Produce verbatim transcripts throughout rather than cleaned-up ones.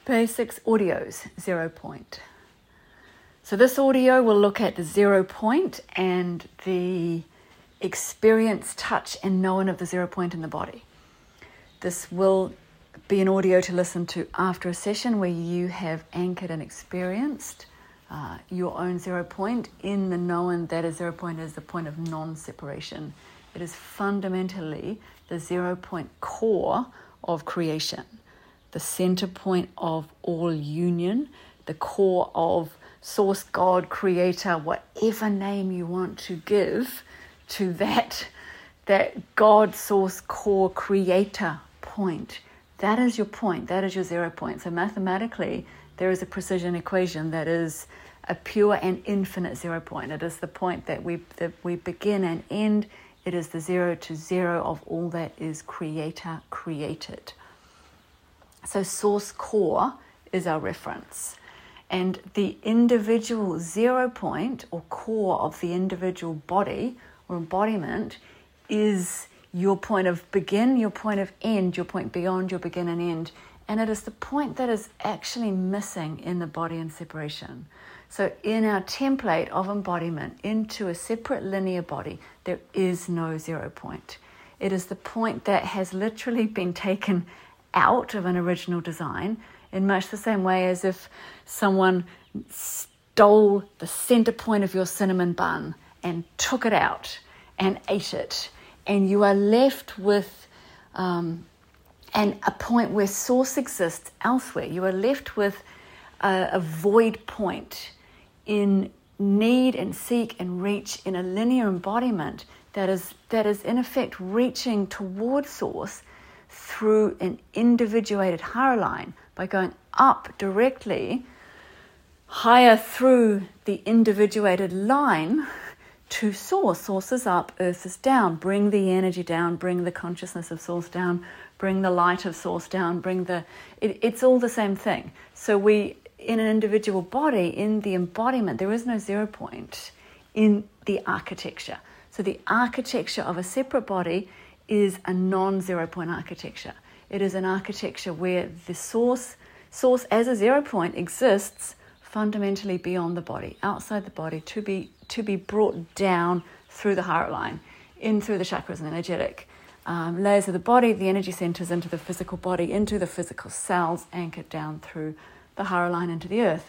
Basics Audio's zero point. So this audio will look at the zero point and the experience, touch and knowing of the zero point in the body. This will be an audio to listen to after a session where you have anchored and experienced uh, your own zero point in the knowing that a zero point is the point of non-separation. It is fundamentally the zero point core of creation, the center point of all union, the core of source, God, creator, whatever name you want to give to that, that God, source, core, creator point. That is your point. That is your zero point. So mathematically, there is a precision equation that is a pure and infinite zero point. It is the point that we that we begin and end. It is the zero to zero of all that is creator created. So source core is our reference. And the individual zero point or core of the individual body or embodiment is your point of begin, your point of end, your point beyond your begin and end. And it is the point that is actually missing in the body and separation. So in our template of embodiment into a separate linear body, there is no zero point. It is the point that has literally been taken out of an original design in much the same way as if someone stole the center point of your cinnamon bun and took it out and ate it. And you are left with um, an, a point where source exists elsewhere. You are left with a, a void point in need and seek and reach in a linear embodiment that is that is in effect reaching towards source through an individuated higher line by going up directly higher through the individuated line to source. Source is up, earth is down. Bring the energy down, bring the consciousness of source down, bring the light of source down, bring the... It, it's all the same thing. So we, in an individual body, in the embodiment, there is no zero point in the architecture. So the architecture of a separate body is a non-zero point architecture. It is an architecture where the source, source as a zero point exists fundamentally beyond the body, outside the body, to be to be brought down through the heart line, in through the chakras and energetic um, layers of the body, the energy centers into the physical body, into the physical cells, anchored down through the heart line into the earth.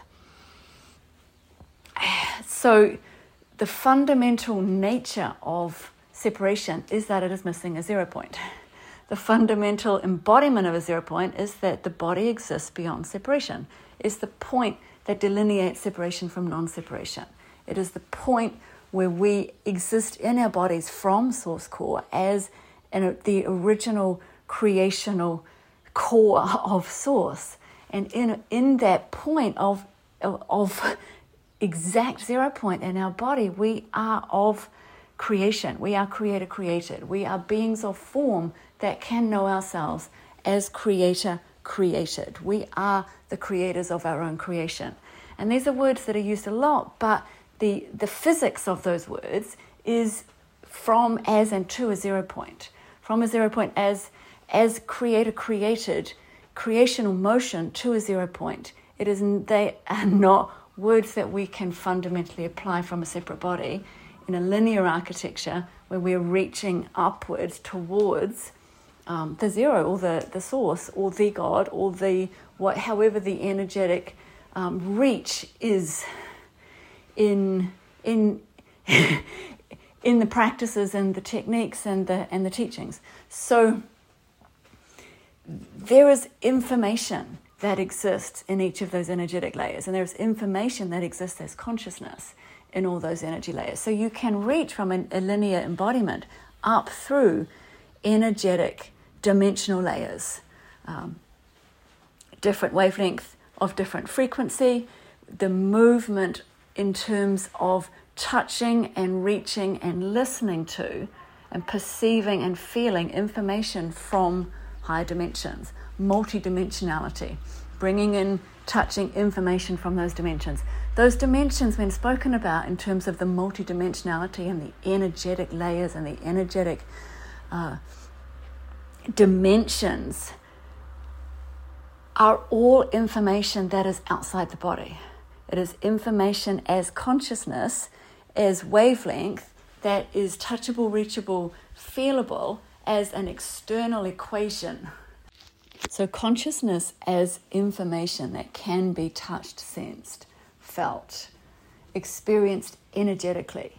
So the fundamental nature of separation is that it is missing a zero point. The fundamental embodiment of a zero point is that the body exists beyond separation. It's the point that delineates separation from non-separation. It is the point where we exist in our bodies from source core as an, the original creational core of source. And in in that point of, of, of exact zero point in our body, we are of creation. We are creator created. We are beings of form that can know ourselves as creator created. We are the creators of our own creation. And these are words that are used a lot, but the, the physics of those words is from, as, and to a zero point. From a zero point as, as creator created, creational motion to a zero point. It is, they are not words that we can fundamentally apply from a separate body in a linear architecture where we're reaching upwards towards um, the zero or the, the source or the God or the what, however the energetic um, reach is in in in the practices and the techniques and the and the teachings. So there is information that exists in each of those energetic layers, and there's information that exists as consciousness in all those energy layers. So you can reach from a, a linear embodiment up through energetic dimensional layers, um, different wavelength of different frequency, the movement in terms of touching and reaching and listening to and perceiving and feeling information from higher dimensions, multidimensionality, bringing in, touching information from those dimensions. Those dimensions, when spoken about in terms of the multidimensionality and the energetic layers and the energetic uh, dimensions, are all information that is outside the body. It is information as consciousness, as wavelength, that is touchable, reachable, feelable as an external equation. So consciousness as information that can be touched, sensed, felt, experienced energetically.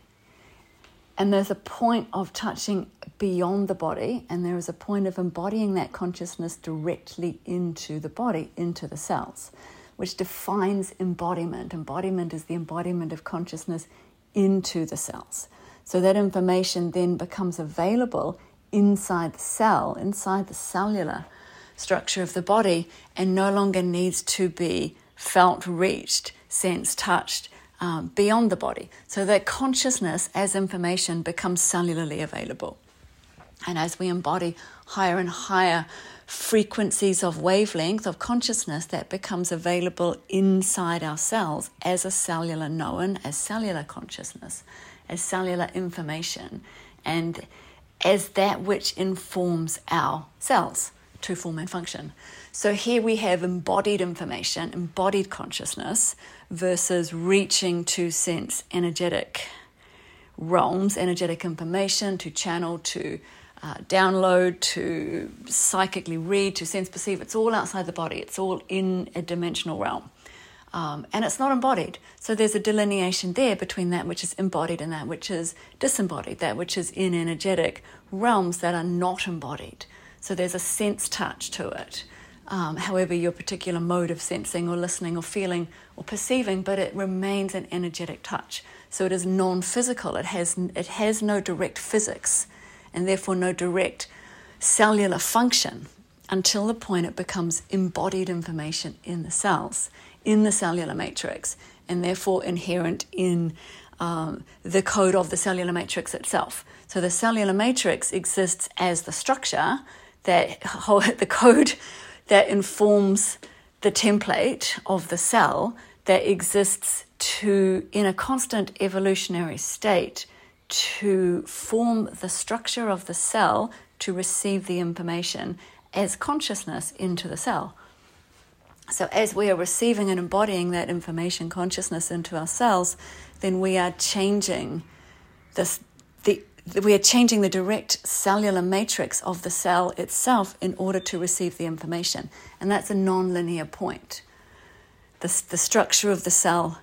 And there's a point of touching beyond the body, and there is a point of embodying that consciousness directly into the body, into the cells, which defines embodiment. Embodiment is the embodiment of consciousness into the cells. So that information then becomes available inside the cell, inside the cellular structure of the body, and no longer needs to be felt, reached, sensed, touched, Um, beyond the body. So that consciousness as information becomes cellularly available. And as we embody higher and higher frequencies of wavelength of consciousness, that becomes available inside our cells as a cellular known, as cellular consciousness, as cellular information, and as that which informs our cells to form and function. So here we have embodied information, embodied consciousness, versus reaching to sense energetic realms, energetic information, to channel, to uh, download, to psychically read, to sense, perceive. It's all outside the body. It's all in a dimensional realm. Um, and it's not embodied. So there's a delineation there between that which is embodied and that which is disembodied, that which is in energetic realms that are not embodied. So there's a sense touch to it. Um, however, your particular mode of sensing or listening or feeling or perceiving, but it remains an energetic touch. So it is non-physical. It has it has no direct physics and therefore no direct cellular function until the point it becomes embodied information in the cells, in the cellular matrix, and therefore inherent in um, the code of the cellular matrix itself. So the cellular matrix exists as the structure, that the code that informs the template of the cell, that exists to, in a constant evolutionary state, to form the structure of the cell to receive the information as consciousness into the cell. So as we are receiving and embodying that information, consciousness, into our cells, then we are changing this, the we are changing the direct cellular matrix of the cell itself in order to receive the information. And that's a non-linear point. The, the structure of the cell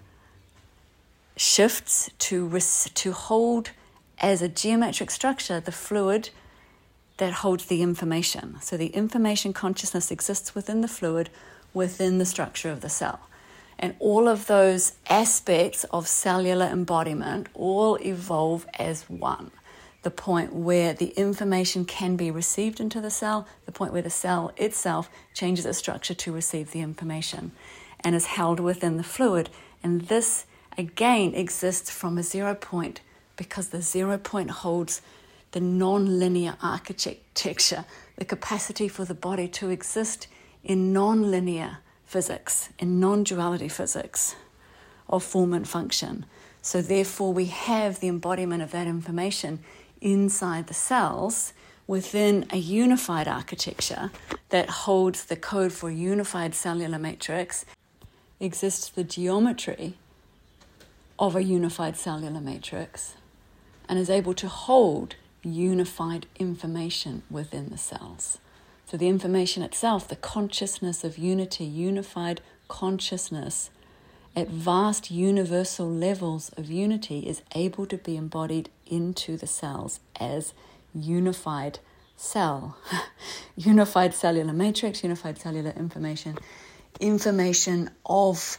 shifts to, res, to hold as a geometric structure the fluid that holds the information. So the information consciousness exists within the fluid, within the structure of the cell. And all of those aspects of cellular embodiment all evolve as one. The point where the information can be received into the cell, the point where the cell itself changes its structure to receive the information and is held within the fluid. And this, again, exists from a zero point, because the zero point holds the non-linear architecture, the capacity for the body to exist in non-linear physics, in non-duality physics of form and function. So therefore we have the embodiment of that information inside the cells within a unified architecture that holds the code for a unified cellular matrix. Exists the geometry of a unified cellular matrix and is able to hold unified information within the cells. So the information itself, the consciousness of unity, unified consciousness at vast universal levels of unity, is able to be embodied into the cells as unified cell, unified cellular matrix, unified cellular information, information of,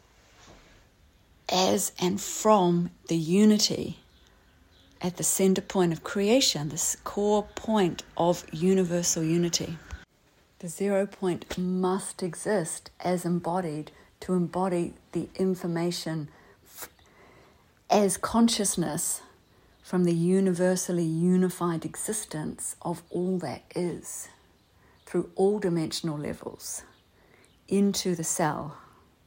as and from the unity at the center point of creation, this core point of universal unity. The zero point must exist as embodied to embody the information f- as consciousness from the universally unified existence of all that is, through all dimensional levels, into the cell.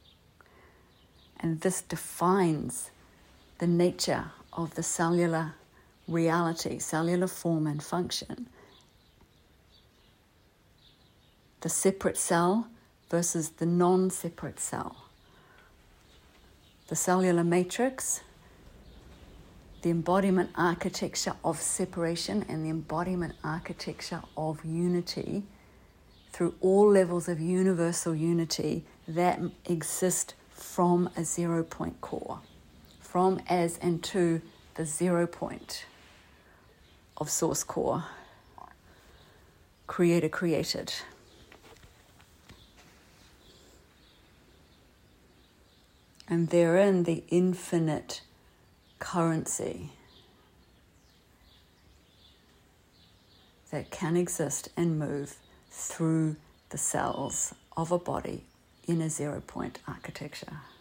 And this defines the nature of the cellular reality, cellular form and function. The separate cell versus the non-separate cell. The cellular matrix, the embodiment architecture of separation and the embodiment architecture of unity through all levels of universal unity that exist from a zero point core, from, as, and to the zero point of source core, creator created. And therein the infinite currency that can exist and move through the cells of a body in a zero point architecture.